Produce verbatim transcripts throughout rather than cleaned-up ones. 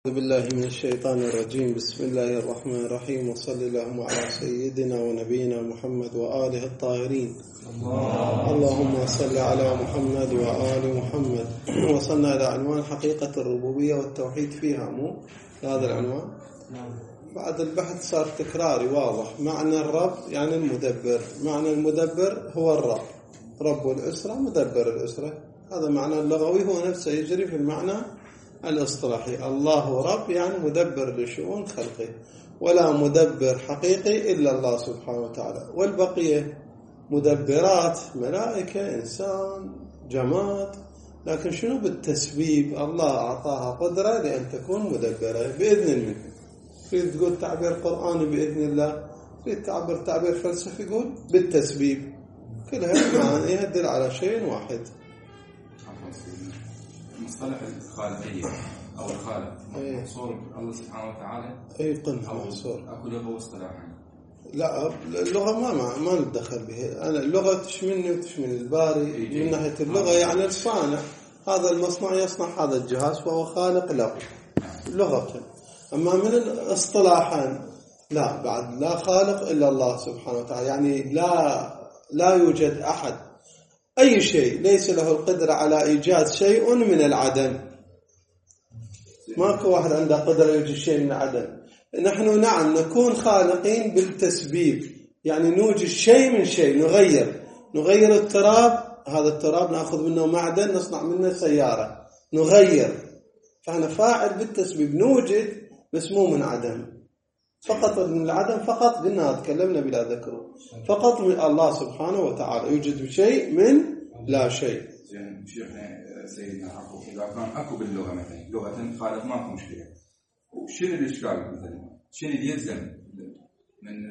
أعوذ بالله من الشيطان الرجيم. بسم الله الرحمن الرحيم، وصلى اللهم على سيدنا ونبينا محمد وآله الطاهرين. الله. اللهم صل على محمد وآل محمد. وصلنا إلى عنوان حقيقة الربوبية والتوحيد فيها، مو هذا العنوان. بعد البحث صار تكراري واضح. معنى الرب يعني المدبر، معنى المدبر هو الرب، رب الأسرة مدبر الأسرة، هذا معنى اللغوي، هو نفسه يجري في المعنى الاصطلاحي. الله رب يعني مدبر لشؤون خلقه، ولا مدبر حقيقي إلا الله سبحانه وتعالى، والبقية مدبرات، ملائكة، إنسان، جماد. لكن شنو بالتسبيب؟ الله أعطاها قدرة لأن تكون مدبرة بإذن منه. تريد تقول تعبير قرآني بإذن الله، تريد تعبير تعبير فلسفي يقول بالتسبيب. كلها معانيها تدل على شيء واحد. مصطلح الخالقية أو الخالق محصور الله سبحانه وتعالى. أي قلنا محصور. أكو لغة واصطلاحا. لا، اللغة ما ما, ما نتدخل بها. أنا اللغة تشملني وتشمل الباري من ناحية اللغة، يعني الصانع، هذا المصنع يصنع هذا الجهاز فهو خالق له لغة. أما من الاصطلاحا لا، بعد لا خالق إلا الله سبحانه وتعالى، يعني لا لا يوجد أحد أي شيء ليس له القدرة على إيجاد شيء من العدم. ماكو واحد عنده قدرة يوجد شيء من العدم. نحن نعم نكون خالقين بالتسبيب، يعني نوجد شيء من شيء، نغير نغير التراب، هذا التراب نأخذ منه معدن نصنع منه سيارة، نغير، فأنا فاعل بالتسبيب، نوجد بس مو من عدم، فقط من العدم، فقط قلنا تكلمنا بلا ذكره، فقط من الله سبحانه وتعالى يوجد بشيء من لا شيء. زين شيخنا سيدنا أكو إذا كان أكو باللغة مثلا لغة خالق ماكو مشكلة، وشنو الإشكال مثلا؟ شنو اللي يلزم من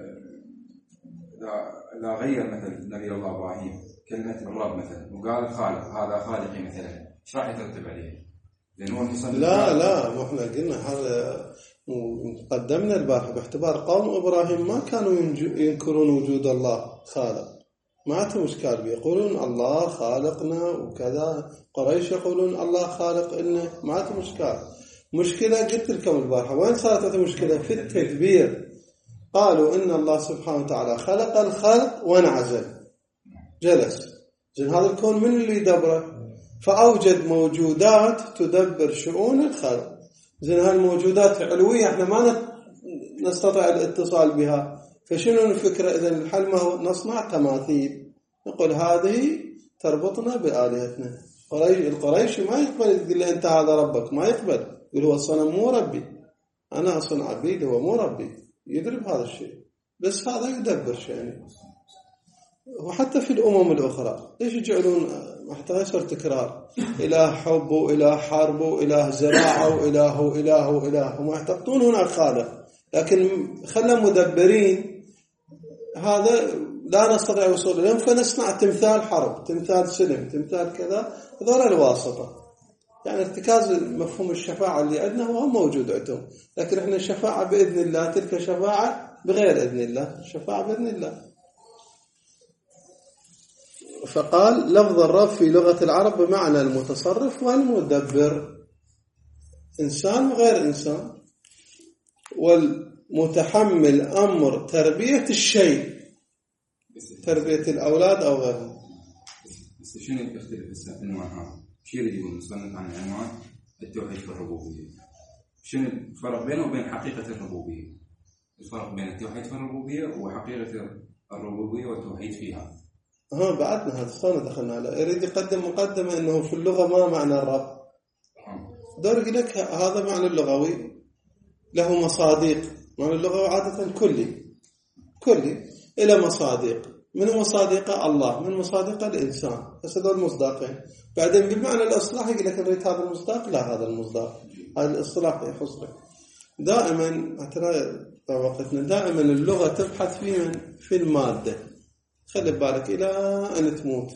لا لا غير مثلا نبي الله إبراهيم كلمة الرب مثلا وقال خالق، هذا خالقي مثلا، إيش راح يترتب عليه؟ لأن هو لا لا مو إحنا قلنا هذا قدمنا البارحة باعتبار قوم إبراهيم ما كانوا ينكرون وجود الله خالق، ما عندهم إشكال، بيقولون الله خالقنا وكذا. قريش يقولون الله خالق إلنا، ما عندهم إشكال. مشكلة قلت لكم البارحة وين صارت المشكلة؟ في التدبير. قالوا إن الله سبحانه وتعالى خلق الخلق وانعزل جلس. زين هذا الكون من اللي يدبره؟ فأوجد موجودات تدبر شؤون الخلق. زين هالموجودات علوية احنا ما نستطيع الاتصال بها، فشنو الفكرة؟ إذن الحل ما هو؟ نصنع تماثيل، نقول هذه تربطنا بآلهتنا. القريشي ما يقبل يقول له أنت هذا ربك، ما يقبل، يقول هو الصنم مو ربي، أنا أصنع عبيد، هو مو ربي، يدرب هذا الشيء، بس هذا يدبر شيء. وحتى في الأمم الأخرى ليش يجعلون حتى يصير تكرار إله حب وإله حرب وإله زراعة وإله وإله وإله، وما يعتقدون هناك خالق، لكن خلى مدبرين، هذا لا نستطيع وصول لهم، فنصنع تمثال حرب، تمثال سلم، تمثال كذا، هذول الواسطة. يعني ارتكاز مفهوم الشفاعة اللي عندنا هو موجود عندهم، لكن احنا الشفاعة بإذن الله، تلك شفاعة بغير إذن الله، الشفاعة بإذن الله. فقال لفظ الرب في لغة العرب بمعنى المتصرف والمدبر، إنسان وغير إنسان، والمتحمل أمر تربية الشيء، تربية الأولاد أو غيرهم. بس شنو يختلف العنوان هذا؟ شو اللي يقول نصنف عن عنوان التوحيد في الربوبية؟ شنو الفرق بينه وبين حقيقة الربوبية؟ الفرق بين التوحيد في الربوبية وحقيقة الربوبية والتوحيد فيها. ها بعدنا هذا صار دخلنا على يريد يقدم مقدمة إنه في اللغة ما معنى الرب. دور لك هذا معنى اللغوي له مصادق. معنى اللغوي عادة كلي كلي إلى مصادق، من مصادقة الله، من مصادقة الإنسان، بس هذول مصداقين. بعدين بالمعنى الإصلاحي يقول لك نريد هذا المصداق، لا هذا المصداق، هذا الإصلاح يخصك. دائما ترى وقتنا دائما اللغة تبحث في في المادة، خلي بالك إلى أن تموت.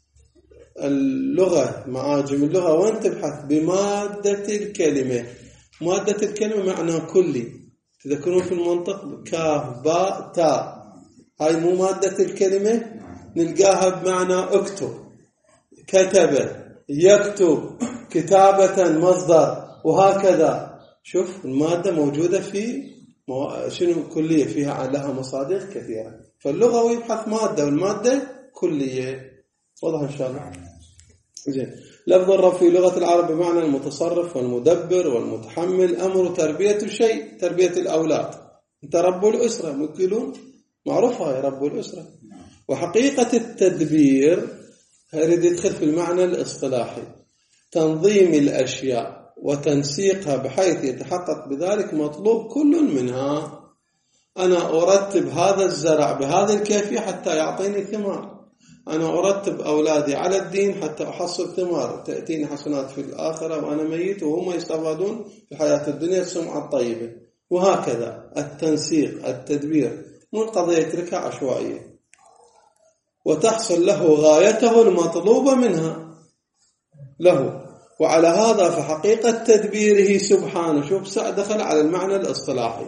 اللغة معاجم اللغة وين تبحث؟ بمادة الكلمة. مادة الكلمة معنى كلي، تذكرون في المنطق كاف باء تاء، هاي مو مادة الكلمة، نلقاها بمعنى اكتب، كتب، يكتب، كتابة مصدر، وهكذا. شوف المادة موجودة في مو... شنو كلية فيها لها مصادر كثيرة، فاللغوي يبحث مادة والمادة كلية. واضح إن شاء الله. زين. لفظ الرب في لغة العرب بمعنى المتصرف والمدبر والمتحمل، أمر تربية شيء، تربية الأولاد. أنت رب الأسرة، ممكن معروفة هي رب الأسرة. وحقيقة التدبير هذا يدخل في المعنى الاصطلاحي، تنظيم الأشياء وتنسيقها بحيث يتحقق بذلك مطلوب كل منها. أنا أرتب هذا الزرع بهذا الكيفية حتى يعطيني ثمار، أنا أرتب أولادي على الدين حتى أحصل ثمار تأتيني حسنات في الآخرة وأنا ميت وهم يستفادون في حياة الدنيا السمعة الطيبة. وهكذا التنسيق التدبير، مو القضية يتركها عشوائية، وتحصل له غايته المطلوبة منها له. وعلى هذا فحقيقة تدبيره سبحانه، شوف دخل على المعنى الاصطلاحي،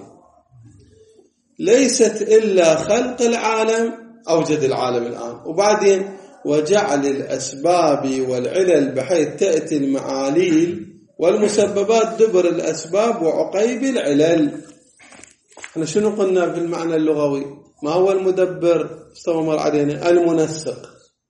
ليست إلا خلق العالم، أوجد العالم الآن، وبعدين وجعل الأسباب والعلل بحيث تأتي المعاليل والمسببات دبر الأسباب وعقيب العلل. احنا شنو قلنا في المعنى اللغوي؟ ما هو المدبر؟ استمر علينا المنسق.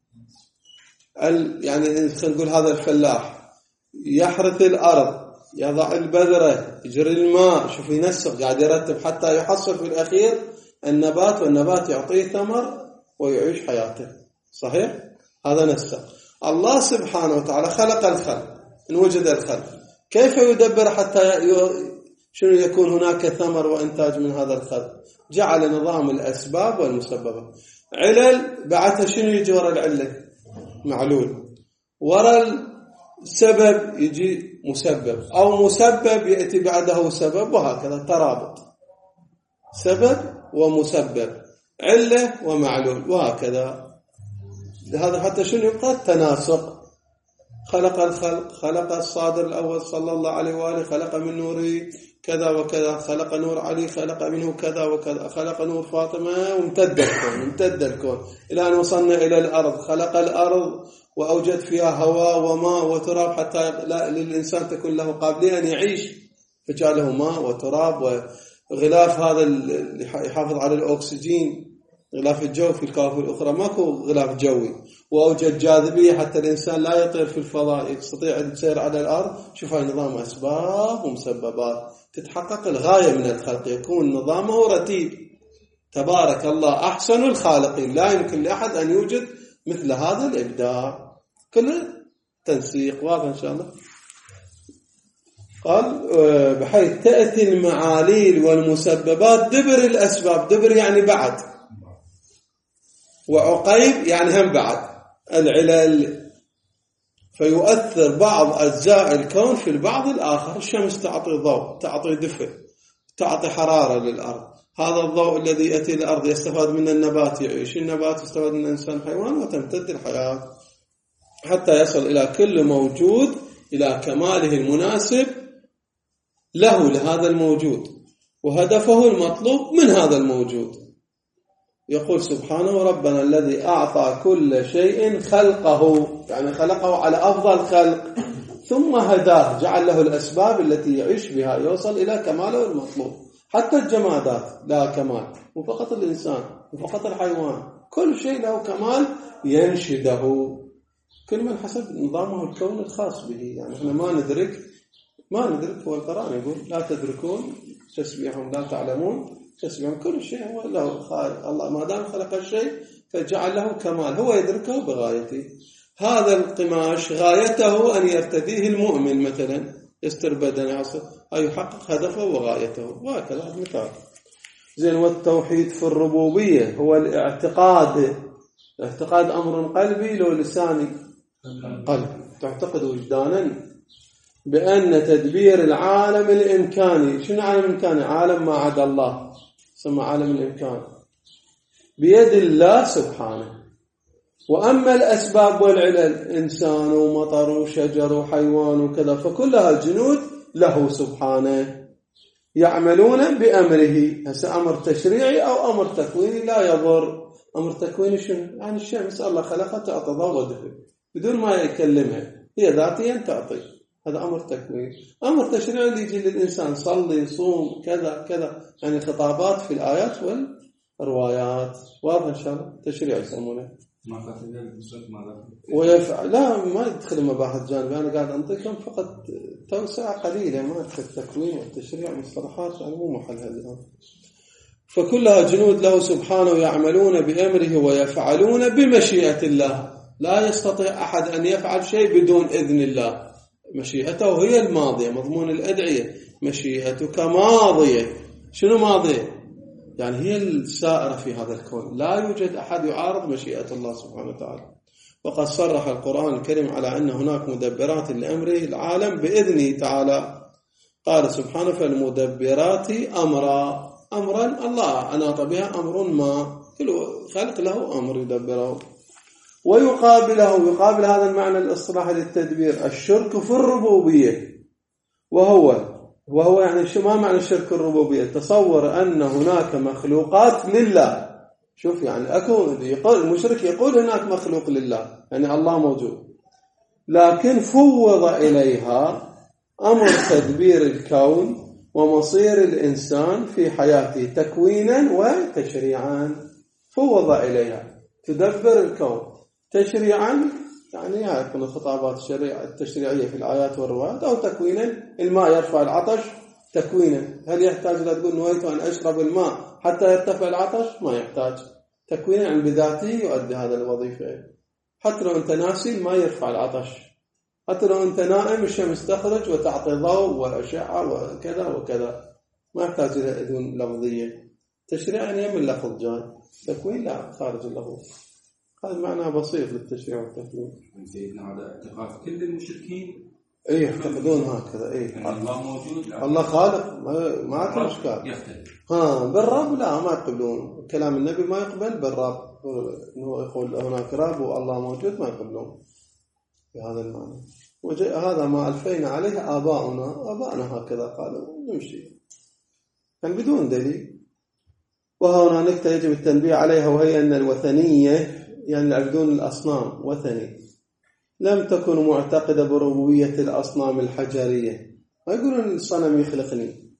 يعني خلينا نقول هذا الفلاح يحرث الأرض، يضع البذرة، يجري الماء، شوف ينسق، قاعد يرتب حتى يحصل في الأخير النبات، والنبات يعطيه ثمر ويعيش حياته. صحيح؟ هذا نسق. الله سبحانه وتعالى خلق الخلق، إن وجد الخلق كيف يدبر حتى شنو يكون هناك ثمر وإنتاج من هذا الخلق؟ جعل نظام الأسباب والمسببات. علل بعدها شنو يجي وراء العلة؟ معلول. وراء السبب يجي مسبب، أو مسبب يأتي بعده سبب، وهكذا ترابط سبب ومسبب، علة ومعلول، وهكذا. هذا حتى شنو يبقى التناسق. خلق الخلق، خلق الصادر الأول صلى الله عليه وآله، خلق من نوره كذا وكذا، خلق نور علي، خلق منه كذا وكذا، خلق نور فاطمة، وامتد الكون امتد الكون إلى أن وصلنا إلى الأرض. خلق الأرض وأوجد فيها هواء وماء وتراب حتى للإنسان تكون له قابلية أن يعيش، فجعله ماء وتراب وغلاف هذا اللي يحافظ على الأكسجين، غلاف الجو. في الكواكب الأخرى ماكو غلاف جوي. وأوجد جاذبية حتى الإنسان لا يطير في الفضاء، يستطيع السير على الأرض. شوف هاي نظام أسباب ومسببات، تتحقق الغاية من الخلق، يكون نظامه رتيب. تبارك الله أحسن الخالقين، لا يمكن لأحد أن يوجد مثل هذا الإبداع، كله تنسيق. واضح إن شاء الله. قال بحيث تأتي المعاليل والمسببات دبر الأسباب، دبر يعني بعد، وعقيب يعني هم بعد العلل، فيؤثر بعض أجزاء الكون في البعض الآخر. الشمس تعطي ضوء، تعطي دفء، تعطي حرارة للأرض. هذا الضوء الذي يأتي الأرض يستفاد من النبات، يعيش النبات، يستفاد من الإنسان حيوان، وتمتد الحياة حتى يصل إلى كل موجود إلى كماله المناسب له لهذا الموجود، وهدفه المطلوب من هذا الموجود. يقول سبحانه ربنا الذي أعطى كل شيء خلقه، يعني خلقه على أفضل خلق، ثم هداه، جعل له الأسباب التي يعيش بها يوصل إلى كماله المطلوب. حتى الجمادات لها كمال، وفقط الإنسان وفقط الحيوان، كل شيء له كمال ينشده، كل من حسب نظامه الكون الخاص به. يعني احنا ما ندرك ما ندرك هو القرآن يقول لا تدركون تسبيحهم لا تعلمون تسبيحهم، كل شيء هو له خالق. الله ما دام خلق الشيء فجعل له كمال، هو يدركه بغايته. هذا القماش غايته أن يرتديه المؤمن مثلا، يستر بدنه عصر، أي يحقق هدفه وغايته، وهكذا مثال. زين. والتوحيد في الربوبية هو الاعتقاد. الاعتقاد أمر قلبي لو لساني قلبي، تعتقد وجدانا بأن تدبير العالم الإمكاني، شنو عالم الإمكاني؟ عالم ما عدا الله، سمى عالم الإمكان، بيد الله سبحانه. وأما الأسباب والعلل، إنسان ومطر وشجر وحيوان وكذا، فكلها جنود له سبحانه يعملون بأمره. هسه أمر تشريعي أو أمر تكويني لا يضر. أمر تكويني شنو؟ يعني الشمس الله خلقها تعطي ضوء ودفء بدون ما يكلمها، هي ذاتيا تعطي. هذا أمر تكوين. أمر تشريع اللي يجي للإنسان صلي صوم كذا كذا، يعني خطابات في الآيات والروايات. واضح إن شاء الله؟ تشريع يسمونه. ما كاتب بالصوت ماذا؟ ويفعل لا ما يدخل مباحث جانبية، أنا قاعد أنطيكم فقط توسعة قليلة، ما أدخل التكوين والتشريع مصطلحات يعني مو محلها الآن. فكلها جنود له سبحانه يعملون بأمره ويفعلون بمشيئة الله. لا يستطيع أحد أن يفعل شيء بدون إذن الله. مشيئته هي الماضية، مضمون الأدعية مشيئتك ماضية. شنو ماضية؟ يعني هي السائرة في هذا الكون، لا يوجد أحد يعارض مشيئة الله سبحانه وتعالى. وقد صرح القرآن الكريم على أن هناك مدبرات لأمره العالم بإذنه تعالى. قال سبحانه فالمدبرات أمرا. أمرا الله أناط بها أمر ما، كل خلق له أمر يدبره. ويقابله، يقابل هذا المعنى الاصطلاحي للتدبير الشرك في الربوبية. وهو وهو يعني شو ما معنى الشرك الربوبية؟ تصور أن هناك مخلوقات لله. شوف يعني أكو يقول المشرك يقول هناك مخلوق لله، يعني الله موجود، لكن فوض إليها أمر تدبير الكون ومصير الإنسان في حياته تكوينا وتشريعا. فوض إليها تدبر الكون تشريعا، يعني يكون الخطابات الشريعة التشريعية في الآيات والروايات، أو تكوينا الماء يرفع العطش تكوينا. هل يحتاج لا تقول نويت أن أشرب الماء حتى يرتفع العطش؟ ما يحتاج. تكوينا عن بذاته يؤدي هذا الوظيفة. حتى لو أنت ناسي الماء يرفع العطش، حتى لو أنت نائم الشمس تخرج وتعطي ضوء وأشعة وكذا وكذا، ما يحتاج إلى إذن لفظية. تشريعا يمن لفظ جاي، تكوين لا خارج اللفظ. هذا معنى بسيط للتشريع والتكوين. سيدنا هذا اعتقاد كل المشركين ايه يعتقدون هكذا. ايه يعني الله موجود، الله خالق، ما ما عنده اشكال. يختلف. ها بالرب لا ما يقبلون كلام النبي، ما يقبل بالرب انه يقول هناك رب والله موجود، ما يقبلون بهذا المعنى. وهذا ما الفينا عليه اباؤنا، اباؤنا هكذا قالوا، نمشي كان بدون دليل. وهنا نكتة يجب التنبيه عليها، وهي ان الوثنيه يعني يعبدون الأصنام وثني، لم تكن معتقدة بربوبية الأصنام الحجرية. ما يقولون الصنم يخلقني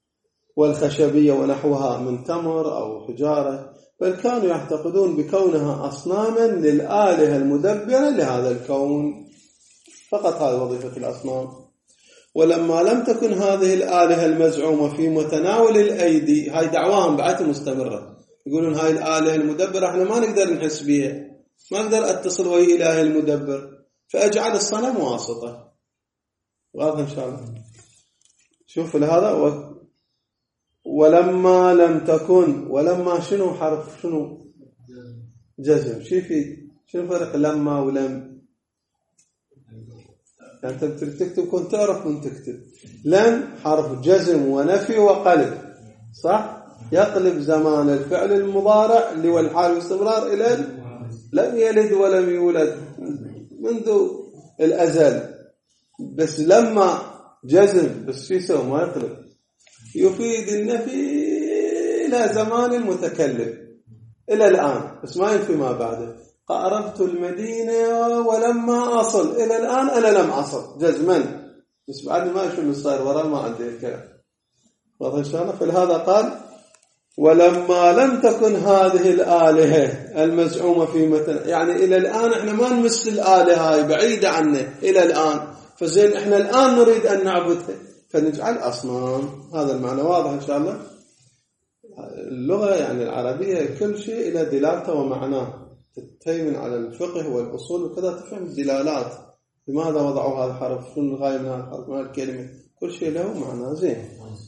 والخشبية ونحوها من تمر أو حجارة، بل كانوا يعتقدون بكونها أصناما للآلهة المدبرة لهذا الكون فقط. هذه وظيفة الأصنام. ولما لم تكن هذه الآلهة المزعومة في متناول الأيدي، هاي دعواهم بعد مستمرة، يقولون هاي الآلهة المدبرة احنا ما نقدر نحس بها، ما نقدر اتصل وهي إله المدبر، فأجعل الصنم واسطة. واضح إن شاء الله؟ شوف لهذا و... ولما لم تكن، ولما شنو حرف شنو جزم؟ شوفي شنو فرق لما ولم؟ يعني أنت تكتب كنت تعرف كنت تكتب. لم حرف جزم ونفي وقلب، صح؟ يقلب زمان الفعل المضارع اللي هو الحال والاستمرار إلى لم يلد ولم يولد منذ الأزل. بس لما جزم بس في سوى ما يقلب، يفيد النفي إلى زمان المتكلم إلى الآن، بس ما ينفي ما بعده. قاربت المدينة ولما أصل، إلى الآن أنا لم أصل جزما، بس بعد ما يشوف الصير وراء ما عندي الكلام. واضح إن شاء الله؟ فلهذا قال ولما لم تكن هذه الآلهة المزعومة في متن، يعني إلى الآن إحنا ما نمس الآلهة هاي بعيدة عنه إلى الآن، فزين إحنا الآن نريد أن نعبدها فنجعل أصنام. هذا المعنى واضح إن شاء الله؟ اللغة يعني العربية كل شيء إلى دلالته ومعناه، تتيمن على الفقه والأصول وكذا تفهم الدلالات، لماذا وضعوا هذا الحرف، شنو الغاية من هذا الحرف، من الكلمة، كل شيء له معنى. زين.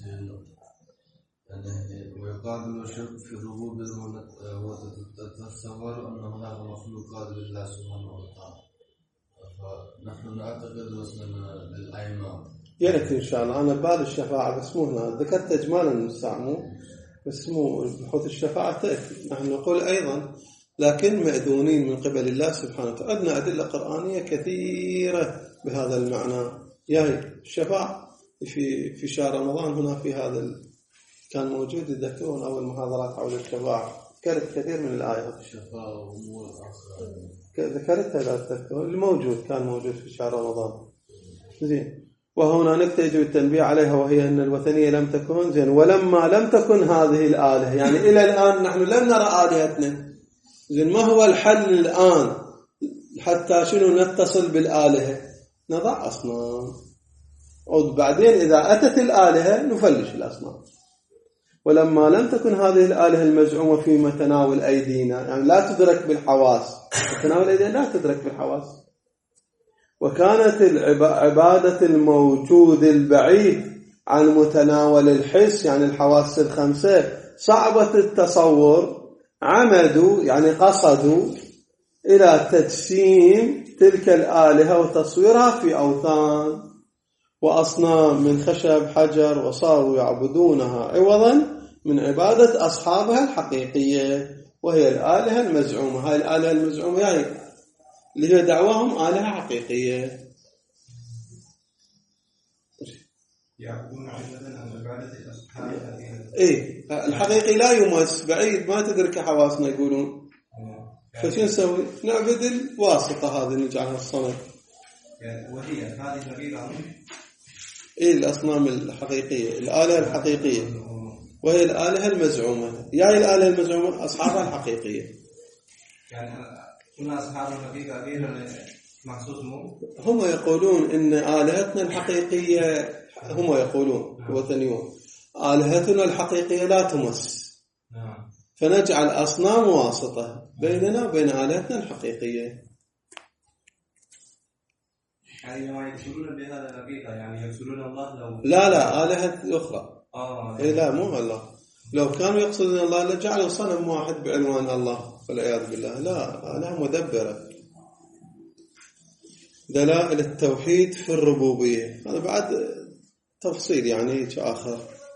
ويقابل الشرك في الربوبية وتتصور أن هناك مخلوقات لله سبحانه وتعالى، فنحن نعتقد مثلا للأئمة. يأتي إن شاء الله. أنا بال الشفاعة بس مو هنا، ذكرت إجمالا نستعمل بس مو بحوث الشفاعة تأتي. نحن نقول أيضا لكن مأذونين من قبل الله سبحانه وتعالى. عندنا أدلة قرآنية كثيرة بهذا المعنى. يعني الشفاعة في في شهر رمضان هنا في هذا ال... كان موجود، يذكرون أول محاضرات حول الشفاعة، ذكرت كثير من الآيات. الشفاعة وأمور ذكرت هذا التذكر الموجود، كان موجود في شهر رمضان. زين. وهنا نكتة يجب التنبيه عليها، وهي أن الوثنية لم تكن زين ولما لم تكن هذه الآلهة، يعني إلى الآن نحن لم نرى آلهتنا. زين ما هو الحل الآن حتى شنو نتصل بالآلهة؟ نضع أصنام، وبعدين إذا أتت الآلهة نفلش الأصنام. ولما لم تكن هذه الآلهة المزعومة في متناول أيدينا، يعني لا تدرك بالحواس، متناول أيدينا لا تدرك بالحواس، وكانت العبادة الموجود البعيد عن متناول الحس، يعني الحواس الخمسة صعبة التصور، عمدوا يعني قصدوا إلى تجسيم تلك الآلهة وتصويرها في أوثان وأصنام من خشب حجر، وصاروا يعبدونها عوضا من عبادة أصحابها الحقيقية وهي الآلهة المزعومة. هاي الآلهة المزعومة يعني اللي هي دعواهم آلهة حقيقية. يعبدون عوضا عن عبادة أصحابها إيه الحقيقي لا يمس، بعيد ما تدرك حواسنا يقولون. فشو نسوي؟ نعبد الواسطة هذه نجعلها الصنم. وهي هذه الحقيقة إيه الأصنام الحقيقية، الآلهة الحقيقية وهي الآلهة المزعومة. يعني الآلهة المزعومة أصحابها الحقيقية، يعني كنا أصحاب الحقيقة غير محسوس مو. هم يقولون إن آلهتنا الحقيقية، هم يقولون الوثنيون آلهتنا الحقيقية لا تمس، فنجعل أصنام واسطة بيننا وبين آلهتنا الحقيقية. يعني ما يقصدون بهذا الحقيقة، يعني يقصدون الله لو لا لا آلهة أخرى. آه إيه لا مو الله. لو كانوا يقصدون الله لجعلوا صنم واحد بعنوان الله والعياذ بالله. لا، آلهة مدبرة. دلائل التوحيد في الربوبية هذا بعد تفصيل يعني آخر.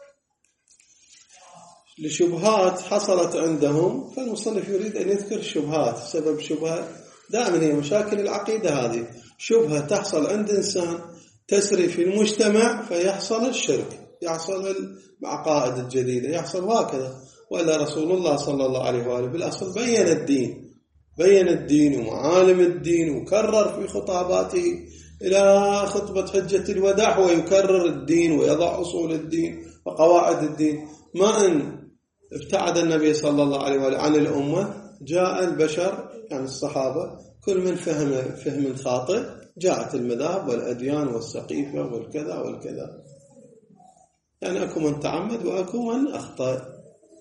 لشبهات حصلت عندهم، فالمصنف يريد أن يذكر الشبهات. سبب شبهة دائما هي مشاكل العقيدة هذه، شبهة تحصل عند إنسان تسري في المجتمع فيحصل الشرك، يحصل العقائد الجديدة، يحصل هكذا. وإلا رسول الله صلى الله عليه وآله بالأصل بيّن الدين، بيّن الدين ومعالم الدين، وكرر في خطاباته إلى خطبة حجة الوداع ويكرر الدين ويضع أصول الدين وقواعد الدين. ما أن ابتعد النبي صلى الله عليه وآله عن الأمة، جاء البشر يعني الصحابة كل من فهم فهم خاطئ، جاءت المذاهب والأديان والسقيفة والكذا والكذا. يعني أكو من تعمد وأكو من أخطأ.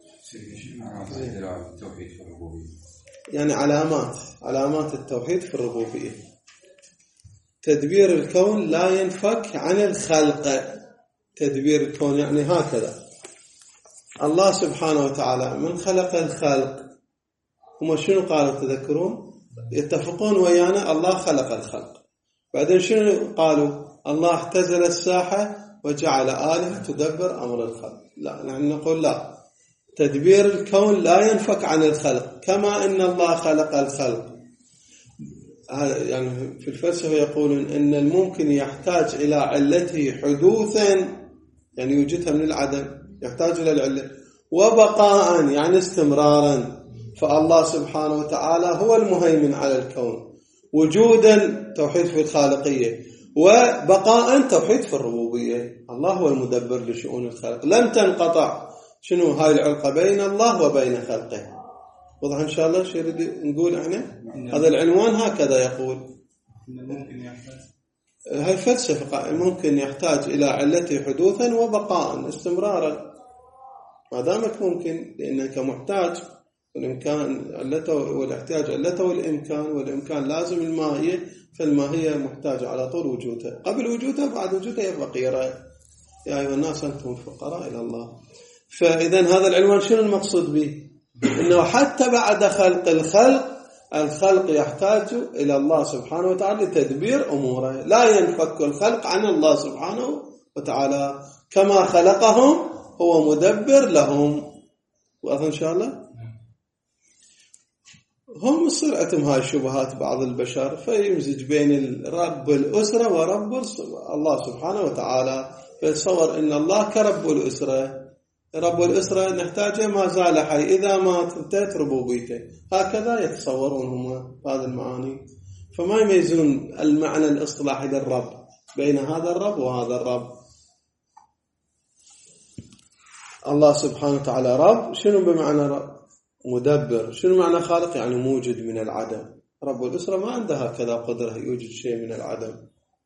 يعني علامات علامات التوحيد في الربوبية. تدبير الكون لا ينفك عن الخلق. تدبير الكون يعني هكذا، الله سبحانه وتعالى من خلق الخلق. هم شنو قالوا تذكرون؟ يتفقون ويانا الله خلق الخلق. بعدين شنو قالوا؟ الله اختزل الساحة وجعل آلهة تدبر أمر الخلق. لا، نحن نقول لا، تدبير الكون لا ينفك عن الخلق، كما أن الله خلق الخلق. يعني في الفلسفة يقولون أن الممكن يحتاج إلى علته حدوثا، يعني يوجدها من العدم، يحتاج إلى العلة، وبقاء يعني استمرارا. فالله سبحانه وتعالى هو المهيمن على الكون، وجودا توحيد في الخالقية، وبقاء توحيد في الربوبية. الله هو المدبر لشؤون الخلق، لم تنقطع شنو هاي العلاقة بين الله وبين خلقه. وضح إن شاء الله شو يريد نقول احنا؟ هذا العنوان هكذا يقول. ممكن يحتاج هاي فلسفة، ممكن يحتاج إلى علته حدوثا وبقاء استمرارا. ما دامك ممكن، لأنك محتاج، والإمكان علته والاحتياج علته والإمكان، والإمكان لازم الماهية، فالماهية محتاجة على طول وجودها، قبل وجودها بعد وجودها يبقى فقيرة. يا أيها الناس أنتم الفقراء إلى الله. فإذا هذا العنوان شنو المقصود به؟ إنه حتى بعد خلق الخلق، الخلق يحتاج إلى الله سبحانه وتعالى لتدبير أموره. لا ينفك الخلق عن الله سبحانه وتعالى، كما خلقهم هو مدبر لهم. وأظن إن شاء الله هم صرعتهم هاي الشبهات بعض البشر، فيمزج بين رب الأسرة ورب الله سبحانه وتعالى، فيتصور إن الله كرب الأسرة. رب الأسرة نحتاجه ما زال حي، إذا مات انتهت ربوبيته. هكذا يتصورون هم هذه المعاني، فما يميزون المعنى الاصطلاحي للرب. بين هذا الرب وهذا الرب. الله سبحانه وتعالى رب. شنو بمعنى رب؟ مدبر. شنو معنى خالق؟ يعني موجد من العدم. رب الأسرة ما عندها هكذا قدرة يوجد شيء من العدم.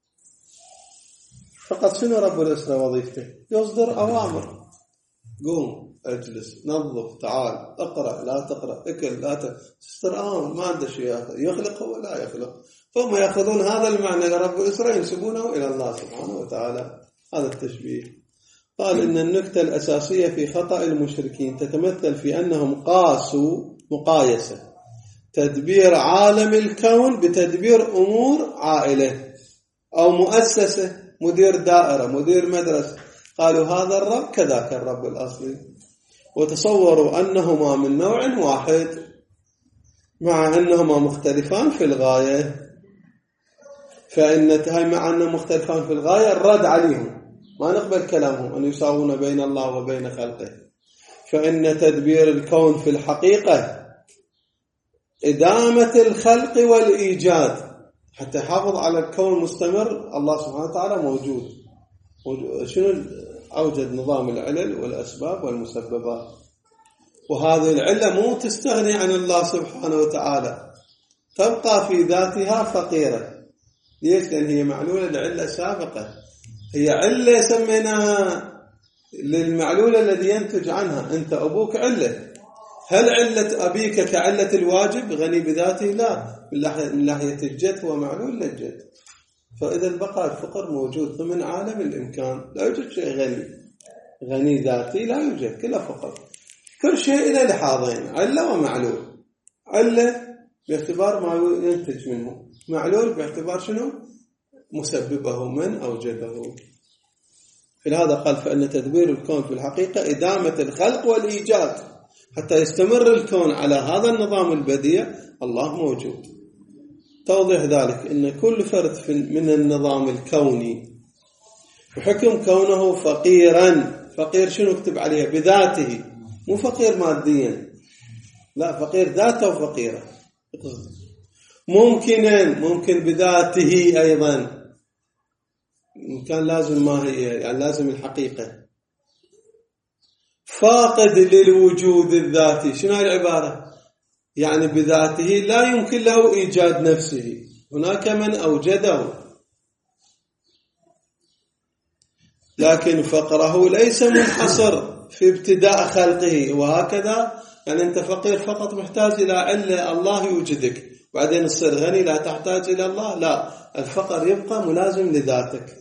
فقط شنو رب الأسرة وظيفته؟ يصدر أوامر. قوم، اجلس، نظف، تعال، اقرأ، لا تقرأ، اكل، لا ت... تصدر أوامر. ما عنده شيء يأخذ. يخلق ولا يخلق. فهم يأخذون هذا المعنى لرب الأسرة ينسبونه إلى الله سبحانه وتعالى. هذا التشبيه. قال إن النكتة الأساسية في خطأ المشركين تتمثل في أنهم قاسوا مقايسة تدبير عالم الكون بتدبير أمور عائلة أو مؤسسة، مدير دائرة، مدير مدرسة. قالوا هذا الرب كذاك الرب الأصلي، وتصوروا أنهما من نوع واحد مع أنهما مختلفان في الغاية. فإن هاي مع أنهم مختلفان في الغاية الرد عليهم، ما نقبل كلامهم أن يساوون بين الله وبين خلقه. فإن تدبير الكون في الحقيقة إدامة الخلق والإيجاد حتى يحافظ على الكون مستمر. الله سبحانه وتعالى موجود. شنو أوجد نظام العلل والأسباب والمسببات، وهذه العلة مو تستغني عن الله سبحانه وتعالى، تبقى في ذاتها فقيرة. ليش؟ لأن هي معلولة لعلة سابقة. هي علة سميناها للمعلول الذي ينتج عنها. أنت أبوك علة. هل علة أبيك كعلة الواجب غني بذاته؟ لا. من ناحية الجد هو معلول للجد. فإذا بقى الفقر موجود ضمن عالم الإمكان. لا يوجد شيء غني غني ذاتي، لا يوجد، كله فقر. كل شيء إلى لحاظين، علة ومعلول. علة باعتبار ما ينتج منه، معلول باعتبار شنو؟ مسببه من أوجده. في هذا قال فإن تدبير الكون في الحقيقة إدامة الخلق والإيجاد حتى يستمر الكون على هذا النظام البديع. الله موجود. توضيح ذلك إن كل فرد من النظام الكوني وحكم كونه فقيرا. فقير شنو اكتب عليها؟ بذاته، مو فقير ماديا، لا، فقير ذاته وفقيرة. ممكنا ممكن بذاته أيضا، كان لازم ما هي يعني لازم الحقيقة. فاقد للوجود الذاتي. شنو هاي العبارة؟ يعني بذاته لا يمكن له إيجاد نفسه، هناك من أوجده، لكن فقره ليس منحصر في ابتداء خلقه. وهكذا يعني أنت فقير فقط محتاج إلى علة الله يوجدك، بعدين تصير غني لا تحتاج إلى الله. لا، الفقر يبقى ملازم لذاتك،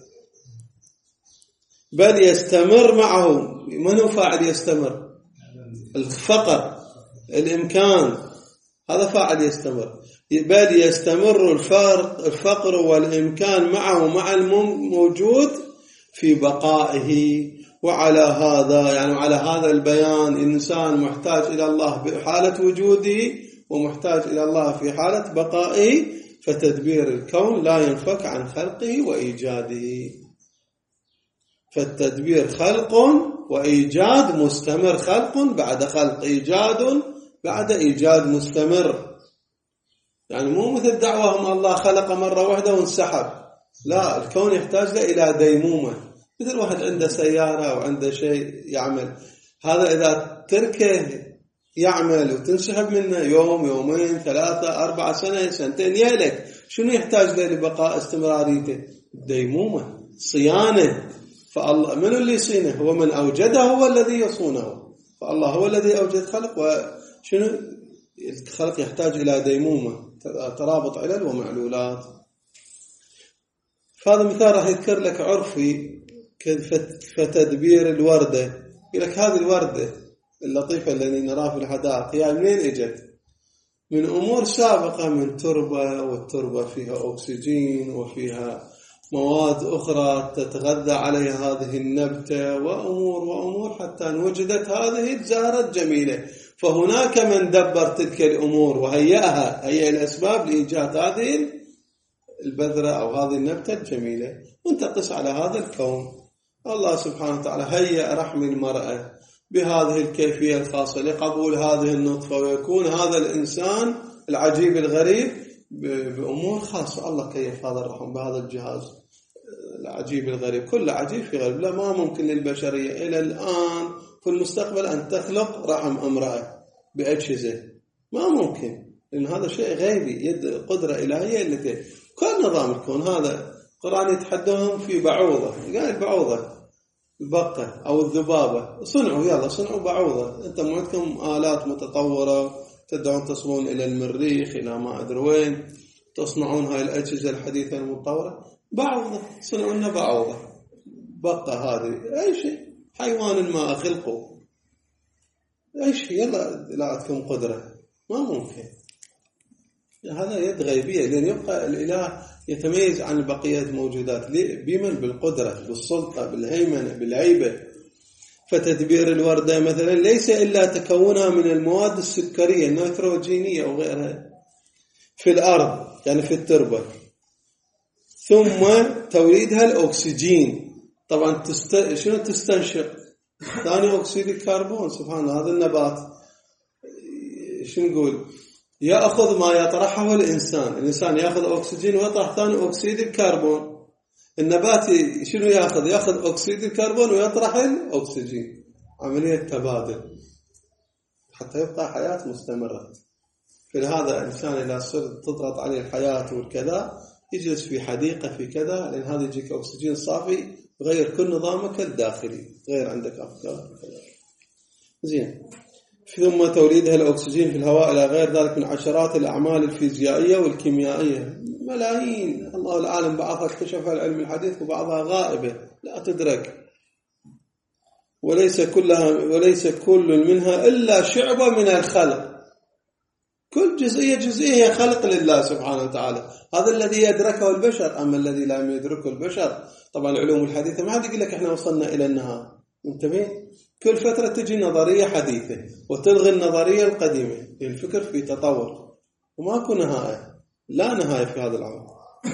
بل يستمر معه. من هو فاعل يستمر؟ الفقر، الإمكان، هذا فاعل يستمر. بل يستمر الفقر والإمكان معه مع الموجود في بقائه. وعلى هذا يعني على هذا البيان الإنسان محتاج إلى الله بحالة وجوده ومحتاج إلى الله في حالة بقائه. فتدبير الكون لا ينفك عن خلقه وإيجاده. فالتدبير خلق وإيجاد مستمر، خلق بعد خلق، إيجاد بعد إيجاد مستمر. يعني مو مثل دعواهم الله خلق مرة واحدة وانسحب. لا، الكون يحتاج إلى ديمومة. مثل واحد عنده سيارة وعنده شيء يعمل، هذا إذا تركه يعمل وتنسحب منه يوم يومين ثلاثة أربعة سنة سنتين يهلك. شنو يحتاج له لبقاء استمراريته؟ ديمومة، صيانة. فالله من اللي يصينه؟ هو من أوجده، هو الذي يصونه. فالله هو الذي أوجد خلق. وشنو الخلق يحتاج إلى ديمومة، ترابط علل ومعلولات. فهذا مثال راح يذكر لك عرفي فتدبير الوردة. يقول لك هذه الوردة اللطيفة التي نراها في الحدائق هي يعني منين اجت؟ من أمور سابقة، من تربة، والتربة فيها أكسجين وفيها مواد أخرى تتغذى عليها هذه النبتة، وأمور وأمور حتى وجدت هذه الزهرة الجميلة. فهناك من دبر تلك الأمور وهيئها، هيئ الأسباب لإيجاد هذه البذرة أو هذه النبتة الجميلة. وانت قس على هذا الكون. الله سبحانه وتعالى هيئ رحم المرأة بهذه الكيفية الخاصة لقبول هذه النطفة، ويكون هذا الإنسان العجيب الغريب بأمور خاصة. الله كيف هذا الرحم بهذا الجهاز العجيب الغريب، كل عجيب في غريب. لا، ما ممكن للبشرية إلى الآن في المستقبل أن تخلق رحم امرأة بأجهزة، ما ممكن، لأن هذا شيء غيبي، يد قدرة إلهية التي كل نظام الكون. هذا القرآن يتحدثهم في بعوضة، قال بعوضة البقة أو الذبابة، صنعوا يلا صنعوا بعوضة. أنت معدكم آلات متطورة تدعون تصلون إلى المريخ إلى ما أدري وين، تصنعون هاي الأجهزة الحديثة المتطورة، بعوضة صنعوا لنا بعوضة بقة، هذه أي شيء، حيوان ما خلقوا أي شيء، يلا لا عندكم قدرة، ما ممكن. هذا يد غيبية، لأن يبقى الإله يتميز عن بقية الموجودات بمن؟ بالقدرة، بالسلطة، بالهيمنة، بالعيبة. فتدبير الوردة مثلا ليس إلا تكونها من المواد السكرية النيتروجينية وغيرها في الأرض، يعني في التربة، ثم توليدها الأكسجين. طبعا تست... شنو تستنشق؟ ثاني أكسيد الكربون. سبحان الله، هذا النبات شنو نقول؟ يأخذ ما يطرحه الإنسان، الإنسان يأخذ أكسجين ويطرح ثاني أكسيد الكربون. النبات شنو يأخذ؟ يأخذ أكسيد الكربون ويطرح الأكسجين، عملية تبادل حتى يبقى حياة مستمرة. فلهذا الإنسان إذا صرت تضغط عليه الحياة والكذا يجلس في حديقة في كذا، لأن هذا يجيك أكسجين صافي غير كل نظامك الداخلي، غير عندك أفكار زين. ثم توليدها الأكسجين في الهواء إلى غير ذلك من عشرات الأعمال الفيزيائية والكيميائية، ملايين الله العالم بعضها اكتشفها العلم الحديث وبعضها غائبة لا تدرك، وليس كلها وليس كل منها إلا شعبة من الخلق. كل جزئية جزئية خلق لله سبحانه وتعالى، هذا الذي يدركه البشر. أما الذي لا يدركه البشر، طبعا العلوم الحديثة ما حد يقول لك إحنا وصلنا إلى النهاية، انتبه. كل فترة تجي نظرية حديثة وتلغي النظرية القديمة، الفكر في تطور وماكو نهاية، لا نهاية في هذا العالم.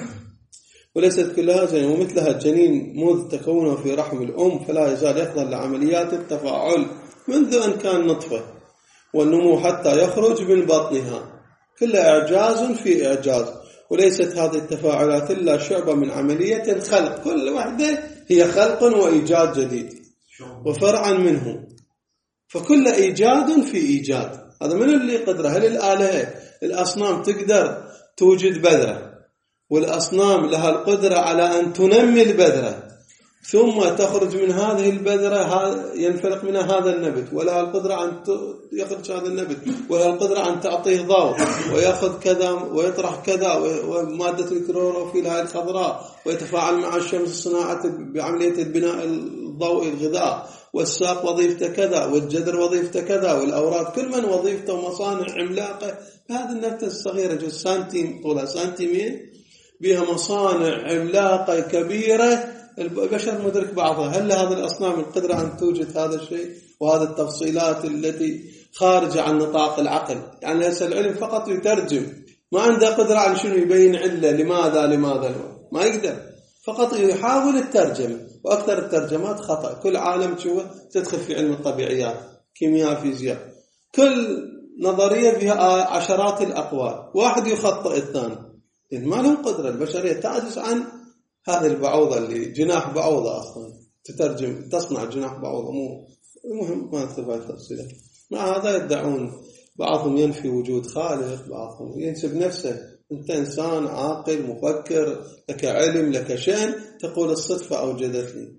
وليست كلها زين، ومثلها الجنين منذ تكونه في رحم الأم فلا يزال يخضع لعمليات التفاعل منذ أن كان نطفة والنمو حتى يخرج من بطنها، كل إعجاز في إعجاز. وليست هذه التفاعلات إلا شعبة من عملية الخلق، كل واحدة هي خلق وإيجاد جديد وفرعا منه، فكل إيجاد في إيجاد. هذا من اللي قدره؟ هل الآلهة الأصنام تقدر توجد بذرة، والأصنام لها القدرة على أن تنمي البذرة ثم تخرج من هذه البذرة ينفلق منها هذا النبت، ولها القدرة أن يخرج هذا النبت، ولها القدرة أن تعطيه ضوء ويأخذ كذا ويطرح كذا، ومادة الكلوروفيل هاي الخضراء ويتفاعل مع الشمس صناعة بعملية البناء الضوئي الغذاء، والساق وظيفته كذا، والجذر وظيفته كذا، والأوراد كل من وظيفته مصانع عملاقة. هذه النبتة الصغيرة جو سنتيم طولها سنتيمين بها مصانع عملاقة كبيرة، البشر مدرك بعضها. هل هذه الأصنام القدرة أن توجد هذا الشيء وهذه التفصيلات التي خارجة عن نطاق العقل؟ يعني هسه العلم فقط يترجم، ما عنده قدرة على شنو يبين علة لماذا لماذا ما يقدر، فقط يحاول الترجمة، وأكثر الترجمات خطأ. كل عالم تشوفه تدخل في علم الطبيعيات، كيمياء، فيزياء، كل نظرية فيها عشرات الأقوال، واحد يخطئ الثاني، لأن ما لهم قدرة. البشرية تعجز عن هذه البعوضة اللي جناح بعوضة أصلا تترجم تصنع جناح بعوضة. مو المهم ما نتبع التفصيلات. مع هذا يدعون بعضهم ينفي وجود خالق، بعضهم ينسب نفسه أنت إنسان عاقل مفكر لك علم لك شأن، تقول الصدفة أوجدتني.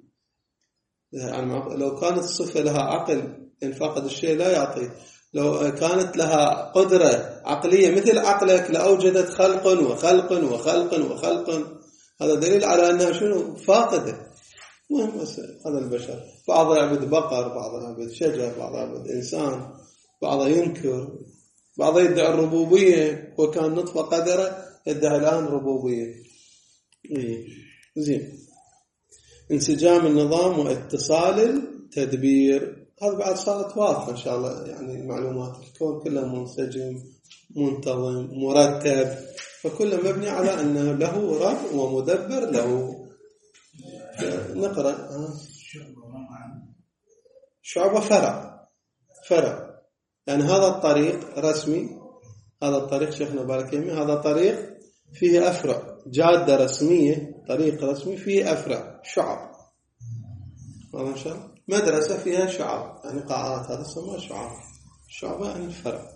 يعني لو كانت الصدفة لها عقل إن فقد الشيء لا يعطيه، لو كانت لها قدرة عقلية مثل عقلك لأوجدت خلق وخلق وخلق وخلق. هذا دليل على أنها شنو فاقدة. مهم هذا البشر، بعض يعبد بقر، بعض يعبد شجر، بعض يعبد إنسان، بعض ينكر، بعض يدعي الربوبية وكان نطفة قدرة يدعي الآن ربوبية. إيه. زين، انسجام النظام واتصال التدبير، هذا بعد صارت واضحة إن شاء الله. يعني معلومات الكون كلها منسجم منتظم مرتب، فكل مبني على أنه له رب ومدبر له. نقرأ شعبة فرع فرع يعني هذا الطريق رسمي، هذا الطريق شيخنا بارك يمي، هذا طريق فيه أفرع، جادة رسمية، طريق رسمي فيه أفرع، شعب. والله إن شاء الله مدرسة فيها شعب، يعني قاعات، هذا اسمه شعب. شعب يعني الفرع.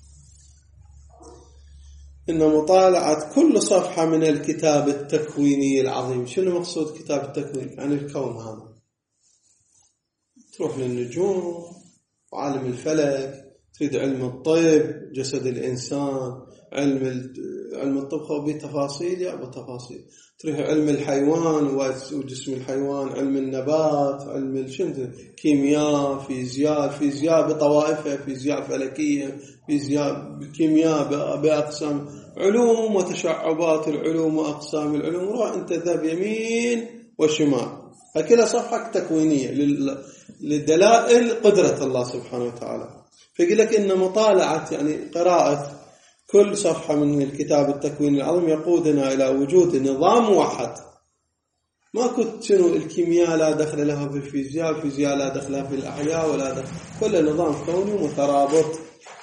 إن مطالعة كل صفحة من الكتاب التكويني العظيم. شنو مقصود كتاب التكوين؟ يعني الكون هذا. تروح للنجوم وعالم الفلك، تريد علم الطب، جسد الإنسان، علم علم الطب بتفاصيل يا بتفاصيل. تروح علم الحيوان وجسم الحيوان، علم النبات، علم الشنت، كيمياء، فيزياء، فيزياء بطوائفها، فيزياء فلكية، فيزياء كيمياء بأقسام، علوم وتشعبات العلوم وأقسام العلوم. روح أنت ذهب يمين وشمال، هكذا صفحة تكوينية للدلائل قدرة الله سبحانه وتعالى. فيقول لك إن مطالعة يعني قراءة كل صفحة من الكتاب التكويني العظيم يقودنا إلى وجود نظام موحد. ما كنت شنو الكيمياء لا دخل لها في الفيزياء، الفيزياء لا دخل لها في الأحياء، ولا دخل، كل نظام كوني مترابط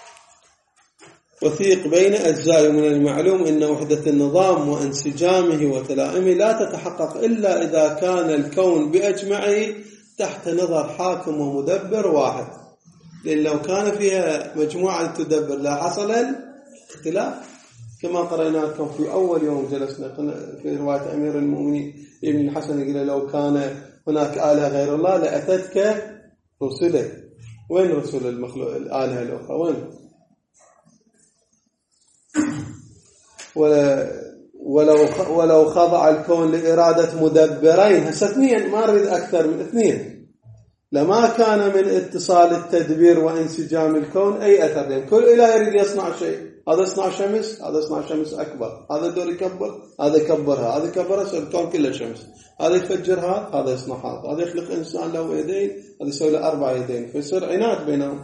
وثيق بين أجزاء. من المعلوم أن وحدة النظام وانسجامه وتلائمه لا تتحقق إلا إذا كان الكون بأجمعه تحت نظر حاكم ومدبر واحد. لأن لو كان فيها مجموعة تدبر لا حصل اختلاف، كما قرأنا لكم في أول يوم جلسنا في رواية أمير المؤمنين ابن الحسن، يقول لو كان هناك آلهة غير الله لأتتك رسله. وين رسل المخلوق الآلهة الأخرى؟ وين؟ ولو ولو خضع الكون لإرادة مدبرين، هسه اثنين، ما أريد أكثر من اثنين، لما كان من اتصال التدبير وانسجام الكون أي أثر. لأن كل إله يريد يصنع شيء، هذا يصنع شمس، هذا يصنع شمس أكبر، هذا دور يكبر، هذا يكبرها، هذا يكبرها، الكون كله شمس، هذا يفجرها، هذا يصنع هذا، هذا يخلق إنسان له يدين، هذا يسوي له أربع يدين، فيصير عناد بينهم.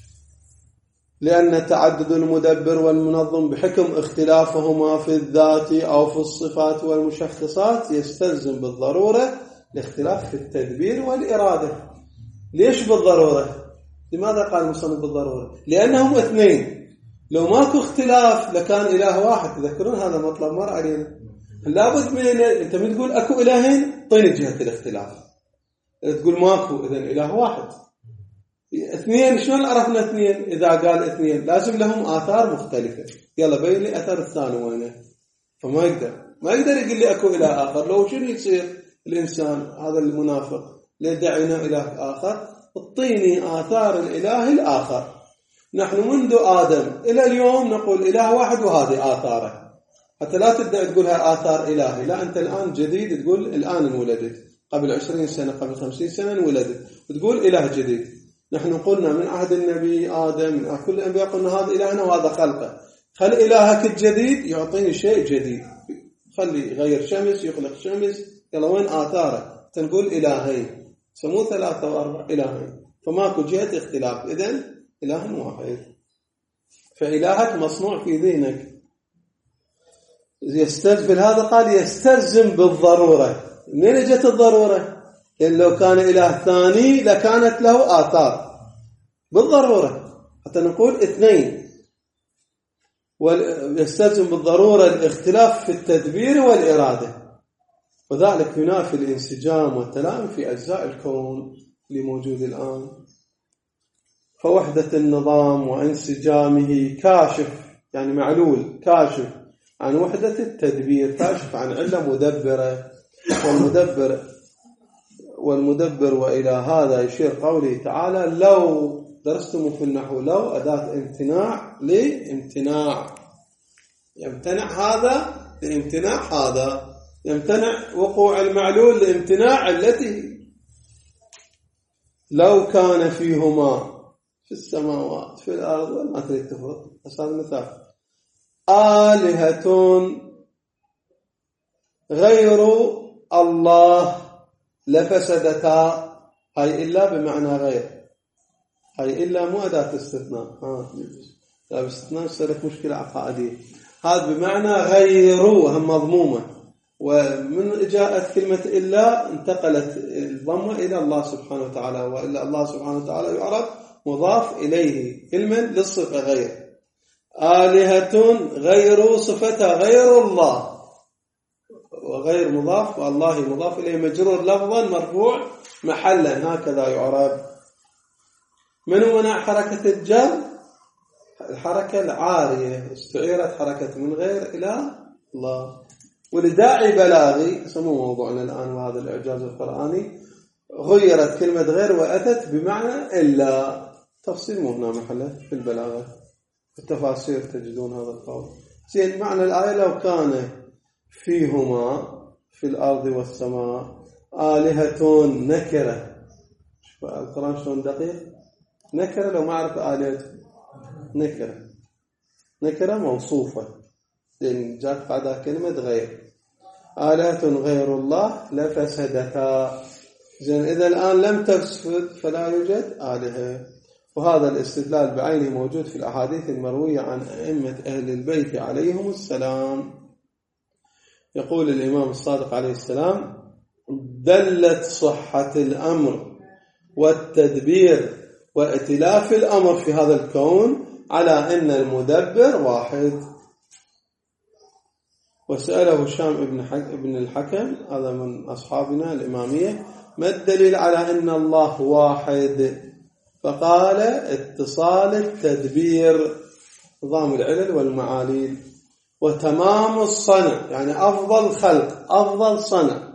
لأن تعدد المدبر والمنظم بحكم اختلافهما في الذات أو في الصفات والمشخصات يستلزم بالضرورة الاختلاف في التدبير والإرادة. ليش بالضرورة؟ لماذا قال المصنف بالضرورة؟ لأنهم اثنين، لو ماكو اختلاف لكان إله واحد. تذكرون هذا مطلب مر علينا. لابد من أنت من تقول أكو إلهين طين جهة الاختلاف، تقول ماكو إذن إله واحد. اثنين شلون عرفنا اثنين؟ إذا قال اثنين لازم لهم آثار مختلفة. يلا بين لي أثر الثاني وينه. فما يقدر ما يقدر يقول لي أكو إله آخر. لو شنو يصير الإنسان هذا المنافق ليدعينا إله آخر؟ اعطيني آثار الإله الآخر. نحن منذ آدم إلى اليوم نقول إله واحد وهذه آثاره، حتى لا تبدأ تقولها آثار إلهي. لا، أنت الآن جديد تقول الآن انولدت، قبل عشرين سنة قبل خمسين سنة انولدت وتقول إله جديد. نحن قلنا من عهد النبي آدم من كل الأنبياء قلنا هذا إلهنا وهذا خلقه. خل إلهك الجديد يعطيني شيء جديد، خلي غير شمس يخلق شمس. يلا وين آثاره؟ تنقول إلهين، سموه ثلاثة وأربع إلهين، فماكو جهة اختلاف. إذن إله واحد. فإلهك مصنوع في ذهنك. يستلزم هذا قال يستلزم بالضرورة. من جت الضرورة؟ إن لو كان إله ثاني لكانت له آثار بالضرورة، حتى نقول اثنين. ويستلزم بالضرورة الاختلاف في التدبير والإرادة، وذلك ينافي الانسجام والتلائم في أجزاء الكون اللي موجود الآن. فوحدة النظام وانسجامه كاشف، يعني معلول، كاشف عن وحدة التدبير، كاشف عن علة مدبرة. والمدبر والمدبر وإلى هذا يشير قوله تعالى لو درستم في النحو. لو أداة امتناع لامتناع، يمتنع هذا لامتناع هذا، يمتنع وقوع المعلول لامتناع علته. لو كان فيهما في السماوات في الأرض وما تريد تفرق. هذا مثال. آلهة غير الله لفسدتا. هاي إلا بمعنى غير، هاي إلا مو أداة استثناء. ها لا باستثناء يصير مشكلة عقائدية. هذا بمعنى غير هم مضمومة، ومن جاءت كلمة إلا انتقلت الضمة إلى الله سبحانه وتعالى، وإلا الله سبحانه وتعالى يعرف مضاف إليه علما للصفة غير. آلهة غير صفتها غير الله، وغير مضاف والله مضاف إليه مجرور لفظا مرفوع محلا، هكذا يعرب. من منع حركة الجر؟ الحركة العارية، استعيرت حركة من غير إلى الله. ولداعي بلاغي اسمه موضوعنا الآن وهذا الإعجاز القرآني، غيرت كلمة غير وأتت بمعنى إلا. تفصيل مو هنا محله في البلاغة، في التفاسير تجدون هذا القول. زين، معنى الآية لو كان فيهما في الأرض والسماء آلهة نكرة. شوف القرآن شلون دقيق، نكرة لو ما عرف آلهة نكرة، نكرة موصوفة لأن جاءت بعدها كلمة غير. آلهة غير الله لفسدتا. زين، إذا الآن لم تفسد فلا يوجد آلهة. وهذا الاستدلال بعينه موجود في الأحاديث المروية عن أئمة أهل البيت عليهم السلام. يقول الإمام الصادق عليه السلام: دلت صحة الأمر والتدبير وائتلاف الأمر في هذا الكون على أن المدبر واحد. وسأله هشام ابن الحكم، هذا من أصحابنا الإمامية: ما الدليل على أن الله واحد؟ فقال: اتصال التدبير، نظام العلل والمعاليل، وتمام الصنع، يعني أفضل خلق، أفضل صنع،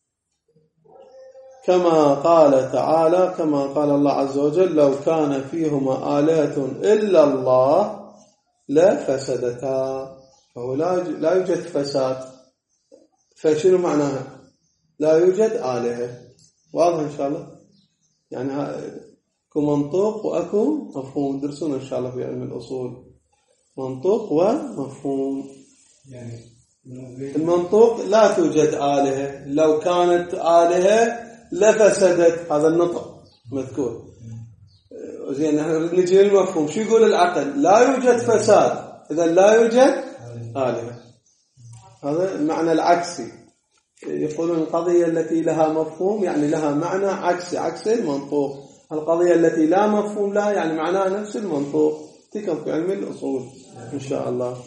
كما قال تعالى، كما قال الله عز وجل: لو كان فيهما آلهة إلا الله لفسدتا. فهو لا يوجد فساد. فشنو معناها؟ لا يوجد آلهة. واضح إن شاء الله؟ يعني اكو منطوق واكو مفهوم، درسون إن شاء الله في علم الأصول، منطوق ومفهوم. يعني المنطوق لا توجد آلهة، لو كانت آلهة لفسدت، هذا النطق مذكور. زين، نجي للمفهوم. شو يقول العقل؟ لا يوجد فساد، إذا لا يوجد آلهة. هذا المعنى العكسي. يقولون القضية التي لها مفهوم يعني لها معنى عكسي، عكس المنطوق. القضية التي لا مفهوم لها يعني معناها نفس المنطوق. تكون في علم الأصول إن شاء الله.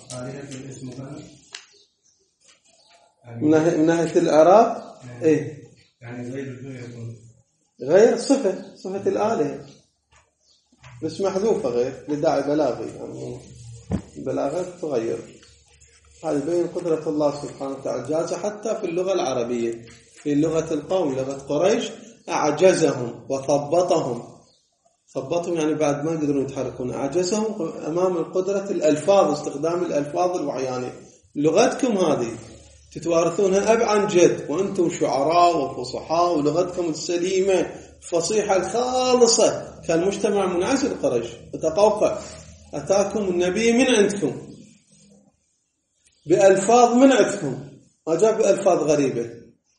من ناحية الإعراب إيه؟ يعني غير يكون غير صفة، صفة الآلهة بس محذوفة غير لداعي بلاغي، يعني البلاغة تغير. هذا يبين قدرة الله سبحانه وتعالى، جاز حتى في اللغة العربية، في لغة القوم، لغة قريش، أعجزهم وثبطهم. ثبطهم يعني بعد ما قدروا يتحركون، أعجزهم أمام القدرة الألفاظ، استخدام الألفاظ الوحيانية. لغتكم هذه تتوارثونها أب عن جد، وأنتم شعراء وفصحاء، ولغتكم السليمة الفصيحة الخالصة. كان مجتمع منعزل قريش وتقوقع. أتاكم النبي من عندكم بألفاظ من عندكم، ما جاء بألفاظ غريبة،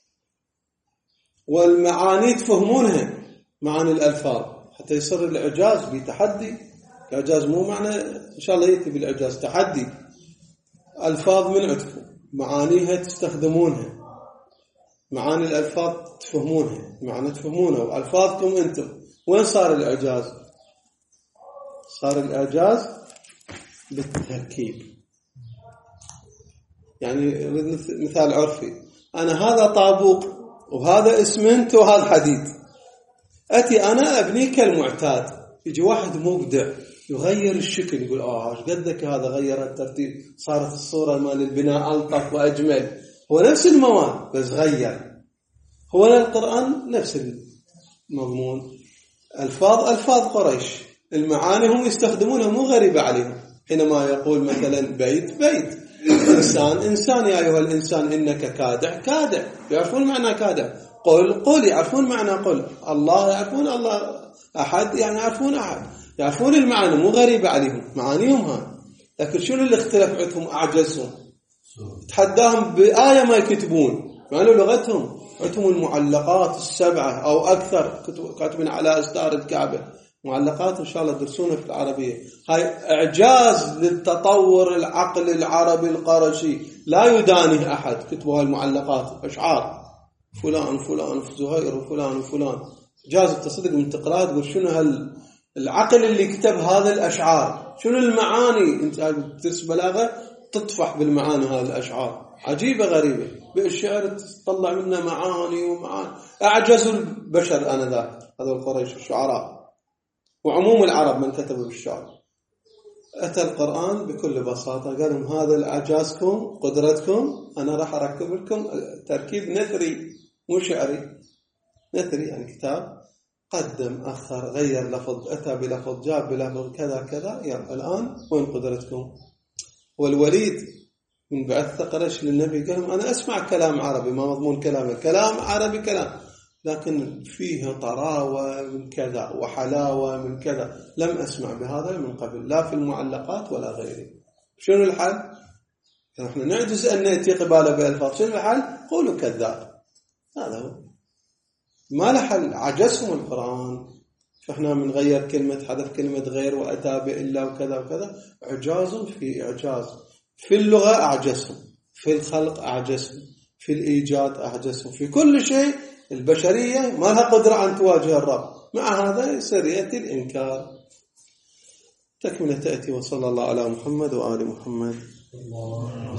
والمعاني تفهمونها، معاني الألفاظ، حتى يصير الإعجاز بتحدي. الإعجاز مو معنى إن شاء الله يأتي بالإعجاز، تحدي. ألفاظ من عندكم، معانيها تستخدمونها، معاني الألفاظ تفهمونها، معنى تفهمونها، وألفاظكم أنتم. وين صار الإعجاز؟ صار الإعجاز بالتركيب. يعني مثال عرفي، أنا هذا طابوق وهذا اسمنت وهذا حديد، أتي أنا أبنيك المعتاد. يجي واحد مبدع يغير الشكل، يقول آه ايش قدك هذا، غير الترتيب، صارت الصورة مال البناء ألطف وأجمل. هو نفس المواد بس غير. هو القرآن نفس المضمون، ألفاظ ألفاظ قريش، المعاني هم يستخدمونها مو غريبة عليهم. حينما يقول مثلا بيت بيت، إنسان إنسان، يا أيها الإنسان إنك كادح كادح، يعرفون معنى كادح. قل قل، يعرفون معنى قل. الله يعرفون الله. أحد يعني يعرفون أحد، يعرفون المعنى، مو غريبة عليهم، معانيهم ها. لكن شنو اللي اختلف عندهم؟ أعجزهم. تحداهم بآية ما يكتبون، معنى لغتهم عندهم المعلقات السبعة أو أكثر كاتبين على أستار الكعبة، معلقات إن شاء الله درسونها في العربية. هاي إعجاز للتطور العقل العربي القرشي لا يدانيه أحد. كتبوا هالمعلقات أشعار فلان فلان زهير وفلان وفلان. جاز التصدق من تقرأ تقول شنو هال العقل اللي كتب هذه الأشعار شنو المعاني؟ أنت تدرس بلاغة تطفح بالمعاني هذه الأشعار عجيبة غريبة. بالشعر تطلع منه معاني ومعاني. أعجز البشر آنذاك هذول قريش الشعراء وعموم العرب من كتبوا بالشعر. أتى القرآن بكل بساطة قال لهم هذا العجازكم قدرتكم أنا راح أركب لكم تركيب نثري مو شعري. نثري يعني كتاب قدم أخر غير لفظ أتى بلفظ جاب بلفظ كذا كذا. يعني الآن وين قدرتكم؟ والوليد من بعث قريش للنبي قال لهم أنا أسمع كلام عربي ما مضمون كلامه كلام عربي كلام لكن فيه طراوة من كذا وحلاوة من كذا لم أسمع بهذا من قبل لا في المعلقات ولا غيره. شنو الحل؟ نحن نعجز أن نأتي قبالة بألفاظ. شنو الحل؟ قولوا كذاب. هذا هو ما له حل. عجزهم القرآن فإحنا من غير كلمة حذف كلمة غير وأتى بإلا وكذا وكذا. إعجاز في إعجاز. في اللغة أعجزهم في الخلق أعجزهم في الإيجاد أعجزهم في كل شيء. البشرية ما لها قدرة أن تواجه الرب. مع هذا يصير يأتي الإنكار. تكملة تأتي. وصلى الله على محمد وآل محمد.